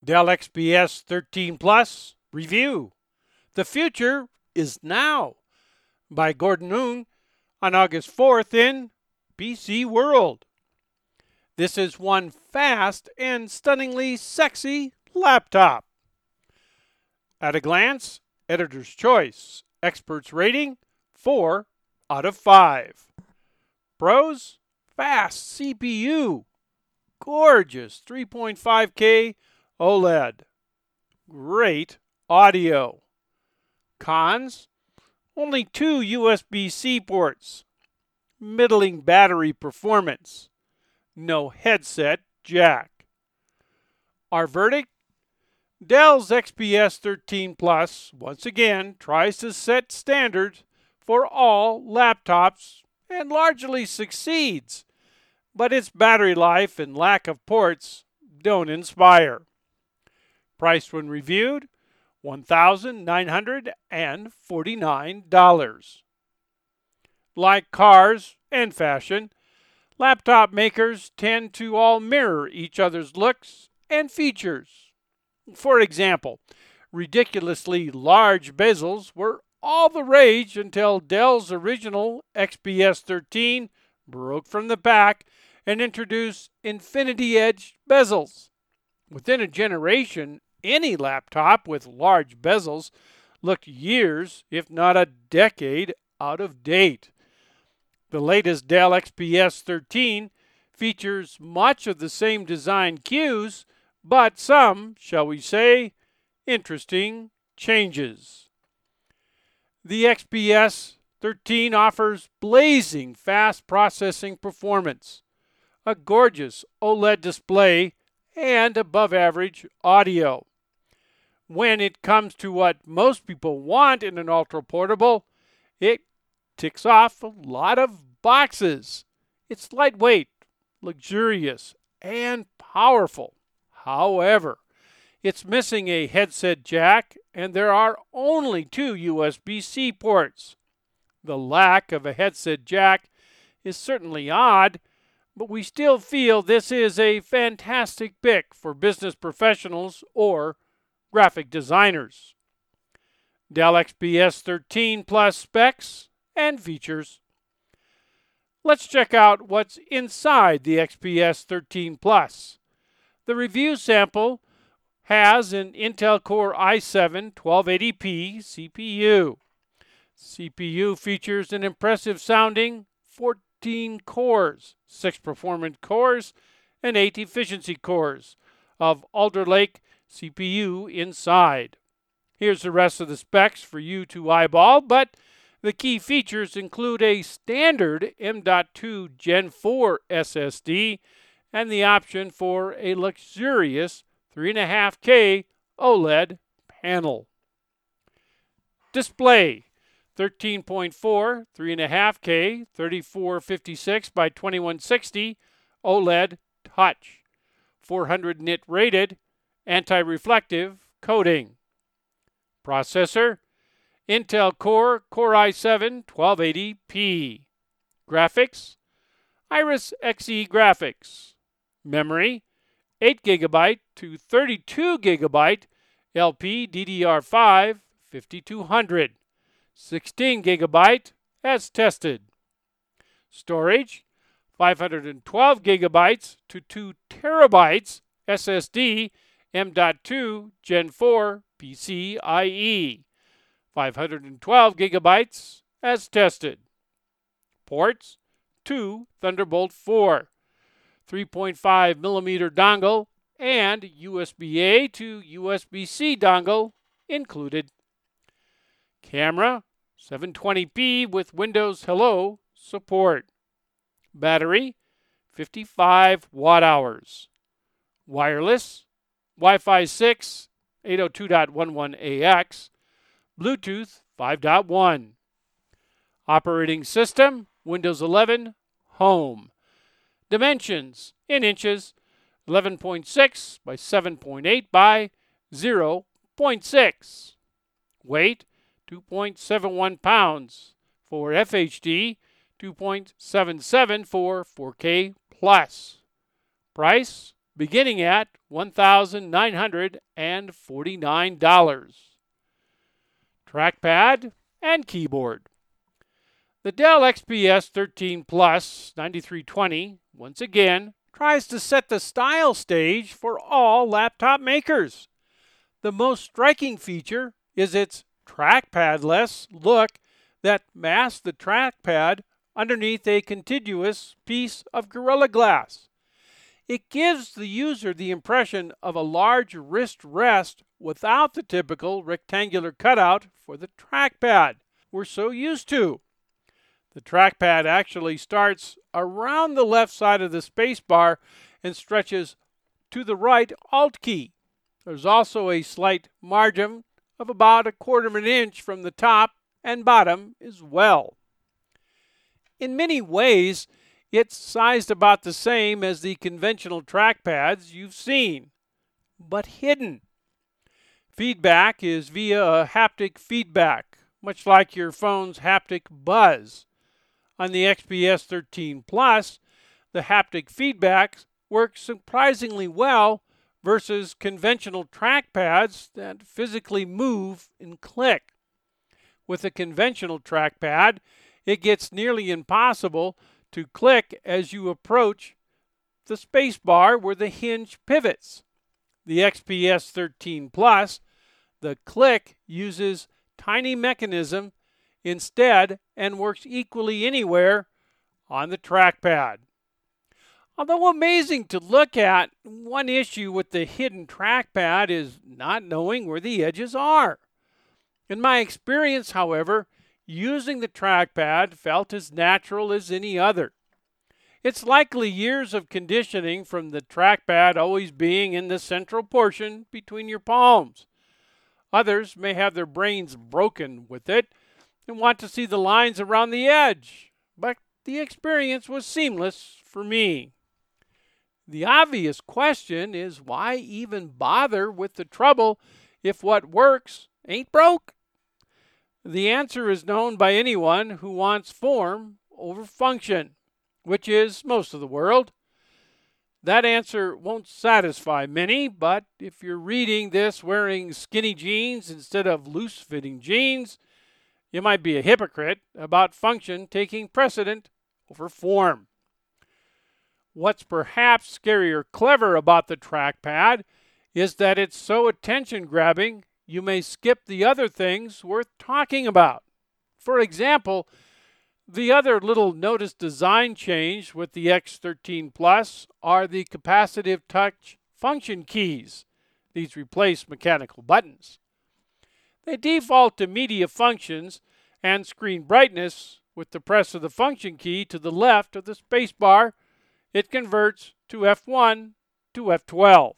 Dell XPS 13 Plus Review. The Future is Now by Gordon Ung on August 4th in PC World. This is one fast and stunningly sexy laptop. At a glance, Editor's Choice, Experts Rating, 4 out of 5. Pros, fast CPU, gorgeous 3.5K OLED, great audio. Cons, only 2 USB-C ports, middling battery performance, no headset jack. Our verdict? Dell's XPS 13 Plus once again tries to set standards for all laptops and largely succeeds, but its battery life and lack of ports don't inspire. Price when reviewed, $1,949. Like cars and fashion, laptop makers tend to all mirror each other's looks and features. For example, ridiculously large bezels were all the rage until Dell's original XPS 13 broke from the pack and introduced infinity-edged bezels. Within a generation, any laptop with large bezels looked years, if not a decade, out of date. The latest Dell XPS 13 features much of the same design cues, but some, shall we say, interesting changes. The XPS 13 offers blazing fast processing performance, a gorgeous OLED display, and above-average audio. When it comes to what most people want in an ultra-portable, it ticks off a lot of boxes. It's lightweight, luxurious, and powerful. However, it's missing a headset jack, and there are only 2 USB-C ports. The lack of a headset jack is certainly odd, but we still feel this is a fantastic pick for business professionals or graphic designers. Dell XPS 13 Plus specs and features. Let's check out what's inside the XPS 13 Plus. The review sample has an Intel Core i7 1280p CPU. CPU features an impressive sounding 14 cores, 6 performance cores, and 8 efficiency cores of Alder Lake CPU inside. Here's the rest of the specs for you to eyeball, but the key features include a standard M.2 Gen 4 SSD and the option for a luxurious 3.5K OLED panel. Display 13.4 3.5K 3456 by 2160 OLED Touch, 400 nit rated, anti-reflective coating. Processor Intel Core i7 1280p. Graphics Iris Xe graphics. Memory 8GB to 32GB LPDDR5 5200. 16GB as tested. Storage 512GB to 2TB SSD M.2 Gen 4 PCIe. 512GB as tested. Ports 2 Thunderbolt 4, 3.5mm dongle, and USB-A to USB-C dongle included. Camera 720p with Windows Hello support. Battery 55 watt-hours. Wireless Wi-Fi 6 802.11ax, Bluetooth 5.1. Operating system Windows 11 Home. Dimensions in inches 11.6 by 7.8 by 0.6. Weight 2.71 pounds for FHD, 2.77 for 4K plus. Price beginning at $1,949. Trackpad and keyboard. The Dell XPS 13 Plus 9320, once again, tries to set the style stage for all laptop makers. The most striking feature is its trackpad-less look that masks the trackpad underneath a contiguous piece of Gorilla Glass. It gives the user the impression of a large wrist rest without the typical rectangular cutout for the trackpad we're so used to. The trackpad actually starts around the left side of the spacebar and stretches to the right Alt key. There's also a slight margin of about 1/4 of an inch from the top and bottom as well. In many ways, it's sized about the same as the conventional trackpads you've seen, but hidden. Feedback is via a haptic feedback, much like your phone's haptic buzz. On the XPS 13 Plus, the haptic feedback works surprisingly well versus conventional trackpads that physically move and click. With a conventional trackpad, it gets nearly impossible to click as you approach the spacebar where the hinge pivots. The XPS 13 Plus, the click uses tiny mechanism instead and works equally anywhere on the trackpad. Although amazing to look at, one issue with the hidden trackpad is not knowing where the edges are. In my experience, however, using the trackpad felt as natural as any other. It's likely years of conditioning from the trackpad always being in the central portion between your palms. Others may have their brains broken with it and want to see the lines around the edge, but the experience was seamless for me. The obvious question is, why even bother with the trouble if what works ain't broke? The answer is known by anyone who wants form over function, which is most of the world. That answer won't satisfy many, but if you're reading this wearing skinny jeans instead of loose-fitting jeans, you might be a hypocrite about function taking precedent over form. What's perhaps scary or clever about the trackpad is that it's so attention-grabbing you may skip the other things worth talking about. For example, the other little noticed design change with the X13 Plus are the capacitive touch function keys. These replace mechanical buttons. They default to media functions and screen brightness. With the press of the function key to the left of the spacebar, it converts to F1 to F12.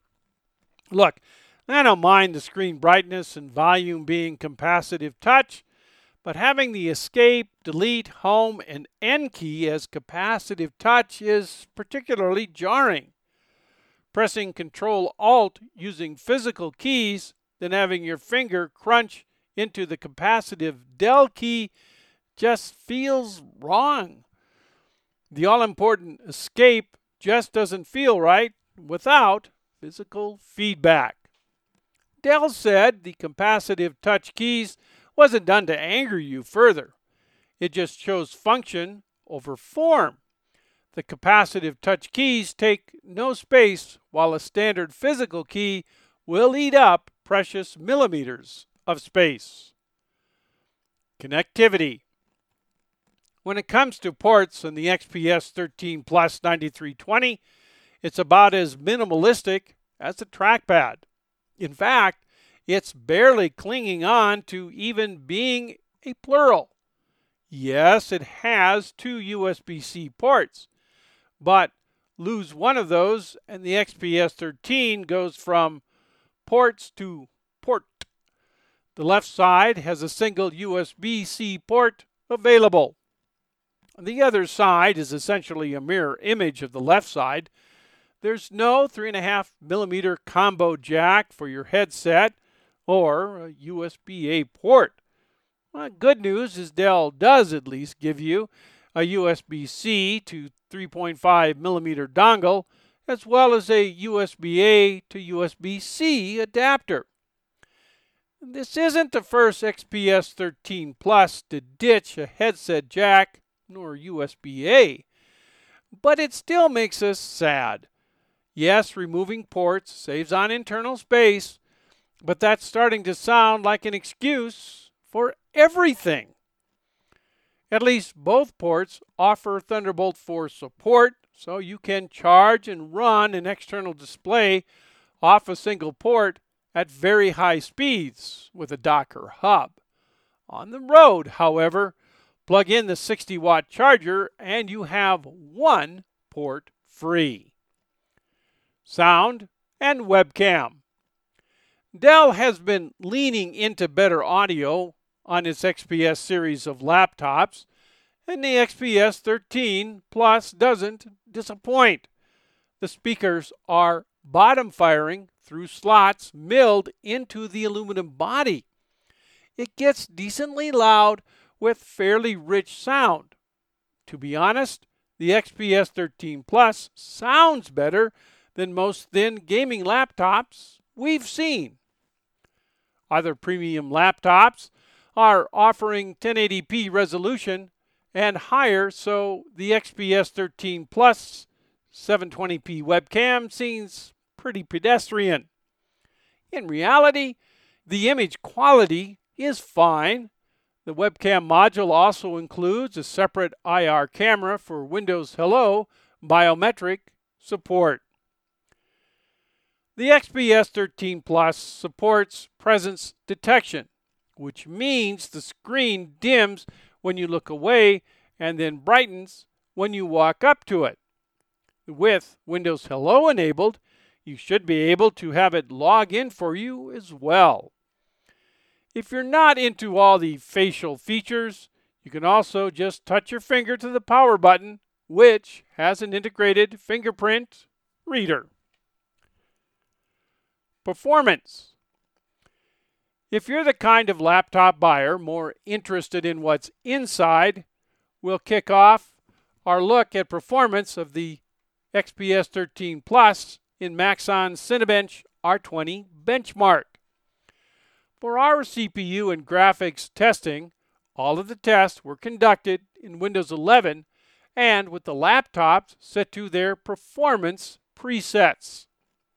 Look, I don't mind the screen brightness and volume being capacitive touch, but having the escape, delete, home, and end key as capacitive touch is particularly jarring. Pressing Control-Alt using physical keys, then having your finger crunch into the capacitive del key just feels wrong. The all-important escape just doesn't feel right without physical feedback. Dell said the capacitive touch keys wasn't done to anger you further. It just chose function over form. The capacitive touch keys take no space, while a standard physical key will eat up precious millimeters of space. Connectivity. When it comes to ports in the XPS 13 Plus 9320, it's about as minimalistic as the trackpad. In fact, it's barely clinging on to even being a plural. Yes, it has 2 USB-C ports, but lose one of those and the XPS 13 goes from ports to port. The left side has a single USB-C port available. The other side is essentially a mirror image of the left side. There's no 3.5mm combo jack for your headset or a USB-A port. Well, good news is Dell does at least give you a USB-C to 3.5mm dongle as well as a USB-A to USB-C adapter. This isn't the first XPS 13 Plus to ditch a headset jack nor USB-A, but it still makes us sad. Yes, removing ports saves on internal space, but that's starting to sound like an excuse for everything. At least both ports offer Thunderbolt 4 support, so you can charge and run an external display off a single port at very high speeds with a Docker hub. On the road, however, plug in the 60-watt charger and you have one port free. Sound and webcam. Dell has been leaning into better audio on its XPS series of laptops, and the XPS 13 Plus doesn't disappoint. The speakers are bottom firing through slots milled into the aluminum body. It gets decently loud with fairly rich sound. To be honest, the XPS 13 Plus sounds better than most thin gaming laptops we've seen. Other premium laptops are offering 1080p resolution and higher, so the XPS 13 Plus 720p webcam seems pretty pedestrian. In reality, the image quality is fine. The webcam module also includes a separate IR camera for Windows Hello biometric support. The XPS 13 Plus supports presence detection, which means the screen dims when you look away and then brightens when you walk up to it. With Windows Hello enabled, you should be able to have it log in for you as well. If you're not into all the facial features, you can also just touch your finger to the power button, which has an integrated fingerprint reader. Performance. If you're the kind of laptop buyer more interested in what's inside, we'll kick off our look at performance of the XPS 13 Plus in Maxon's Cinebench R20 benchmark. For our CPU and graphics testing, all of the tests were conducted in Windows 11 and with the laptops set to their performance presets.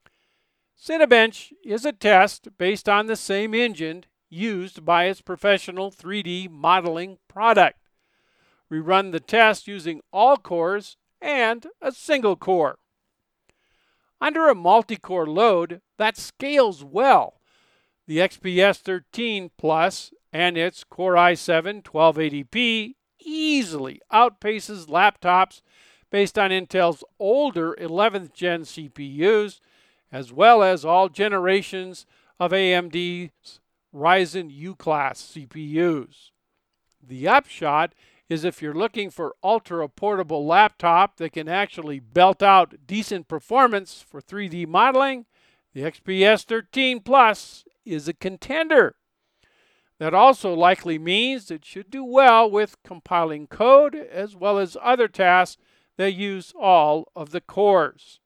Cinebench is a test based on the same engine used by its professional 3D modeling product. We run the test using all cores and a single core. Under a multi-core load that scales well, the XPS 13 Plus and its Core i7 1280p easily outpaces laptops based on Intel's older 11th gen CPUs, as well as all generations of AMD's Ryzen U-class CPUs. The upshot is if you're looking for ultra-portable laptop that can actually belt out decent performance for 3D modeling, the XPS 13 Plus is a contender. That also likely means it should do well with compiling code as well as other tasks that use all of the cores.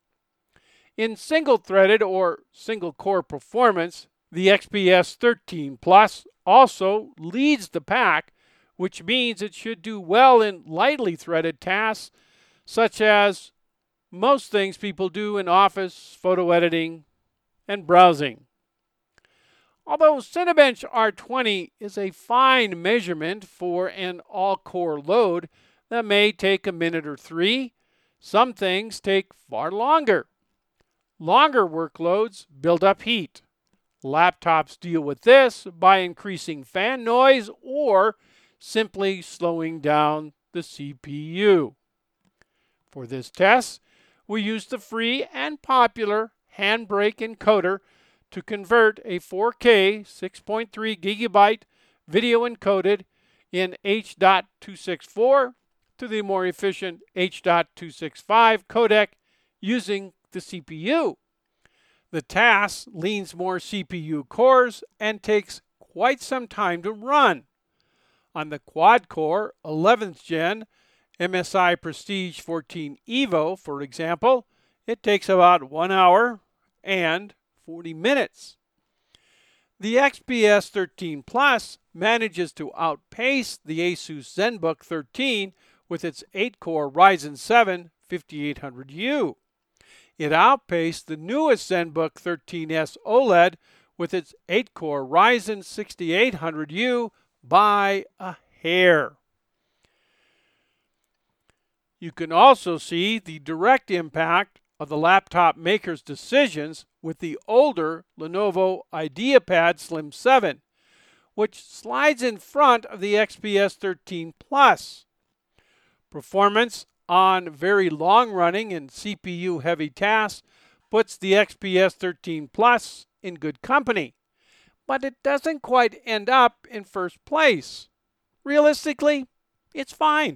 In single-threaded or single-core performance, the XPS 13 Plus also leads the pack, which means it should do well in lightly threaded tasks, such as most things people do in office, photo editing, and browsing. Although Cinebench R20 is a fine measurement for an all-core load that may take a minute or three, some things take far longer. Longer workloads build up heat. Laptops deal with this by increasing fan noise or simply slowing down the CPU. For this test, we used the free and popular Handbrake encoder to convert a 4K 6.3 gigabyte video encoded in H.264 to the more efficient H.265 codec using the CPU. The task leans more CPU cores and takes quite some time to run. On the quad-core 11th gen MSI Prestige 14 Evo, for example, It takes about 1 hour and 40 minutes. The XPS 13 Plus manages to outpace the Asus ZenBook 13 with its 8-core Ryzen 7 5800U. It outpaced the newest ZenBook 13S OLED with its 8-core Ryzen 6800U by a hair. You can also see the direct impact of the laptop maker's decisions with the older Lenovo IdeaPad Slim 7, which slides in front of the XPS 13 Plus. Performance on very long-running and CPU-heavy tasks puts the XPS 13 Plus in good company, but it doesn't quite end up in first place. Realistically, it's fine.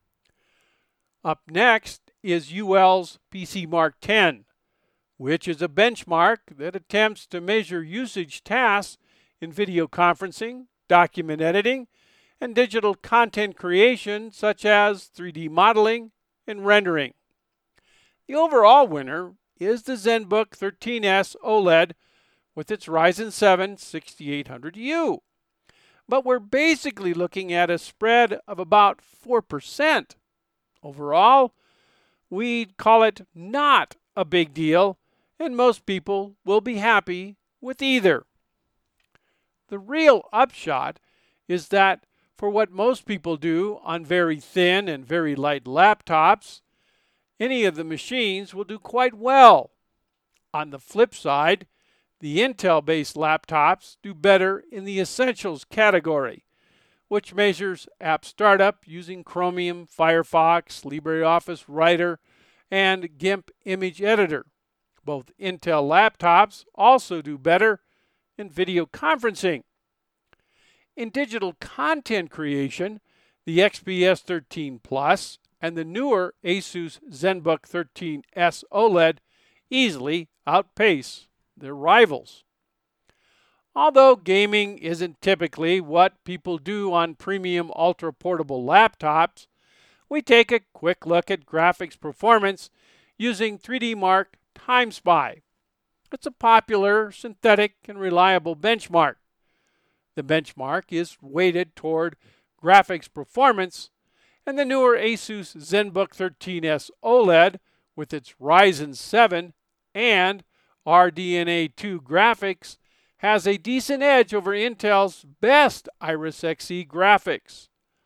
Up next is UL's PCMark 10, which is a benchmark that attempts to measure usage tasks in video conferencing, document editing, and digital content creation such as 3D modeling and rendering. The overall winner is the ZenBook 13S OLED with its Ryzen 7 6800U. But we're basically looking at a spread of about 4%. Overall, we'd call it not a big deal, and most people will be happy with either. The real upshot is that for what most people do on very thin and very light laptops, any of the machines will do quite well. On the flip side, the Intel-based laptops do better in the Essentials category, which measures app startup using Chromium, Firefox, LibreOffice Writer, and GIMP Image Editor. Both Intel laptops also do better in video conferencing. In digital content creation, the XPS 13 Plus and the newer Asus ZenBook 13S OLED easily outpace their rivals. Although gaming isn't typically what people do on premium ultra-portable laptops, we take a quick look at graphics performance using 3D Mark TimeSpy. It's a popular, synthetic, and reliable benchmark. The benchmark is weighted toward graphics performance, and the newer Asus ZenBook 13S OLED with its Ryzen 7 and RDNA 2 graphics has a decent edge over Intel's best Iris Xe graphics.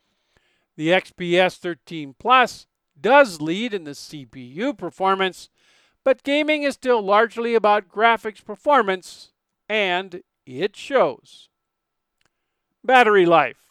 The XPS 13 Plus does lead in the CPU performance, but gaming is still largely about graphics performance, and it shows. Battery life.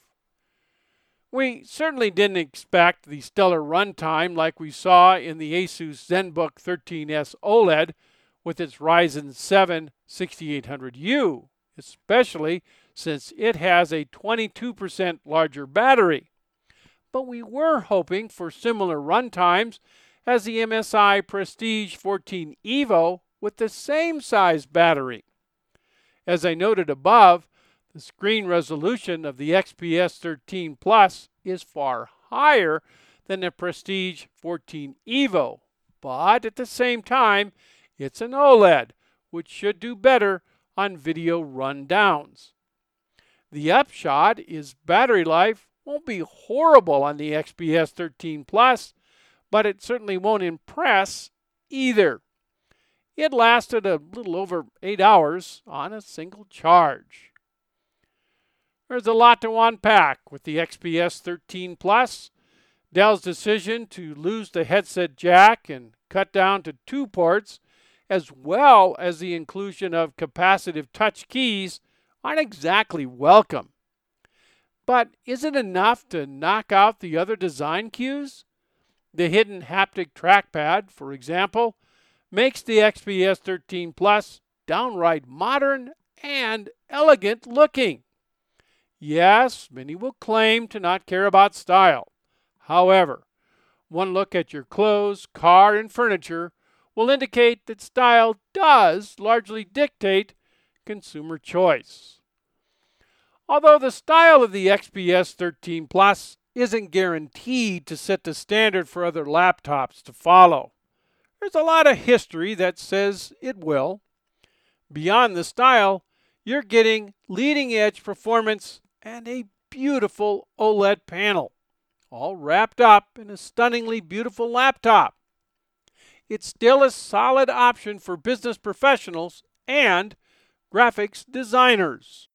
We certainly didn't expect the stellar runtime like we saw in the Asus ZenBook 13S OLED with its Ryzen 7 6800U, especially since it has a 22% larger battery. But we were hoping for similar runtimes as the MSI Prestige 14 Evo with the same size battery. As I noted above, the screen resolution of the XPS 13 Plus is far higher than the Prestige 14 Evo, but at the same time, it's an OLED, which should do better on video rundowns. The upshot is battery life won't be horrible on the XPS 13 Plus, but it certainly won't impress either. It lasted a little over 8 hours on a single charge. There's a lot to unpack with the XPS 13 Plus. Dell's decision to lose the headset jack and cut down to 2 ports, as well as the inclusion of capacitive touch keys, aren't exactly welcome. But is it enough to knock out the other design cues? The hidden haptic trackpad, for example, makes the XPS 13 Plus downright modern and elegant looking. Yes, many will claim to not care about style. However, one look at your clothes, car, and furniture will indicate that style does largely dictate consumer choice. Although the style of the XPS 13 Plus isn't guaranteed to set the standard for other laptops to follow, There's a lot of history that says it will. Beyond the style, you're getting leading-edge performance and a beautiful OLED panel, all wrapped up in a stunningly beautiful laptop. It's still a solid option for business professionals and graphics designers.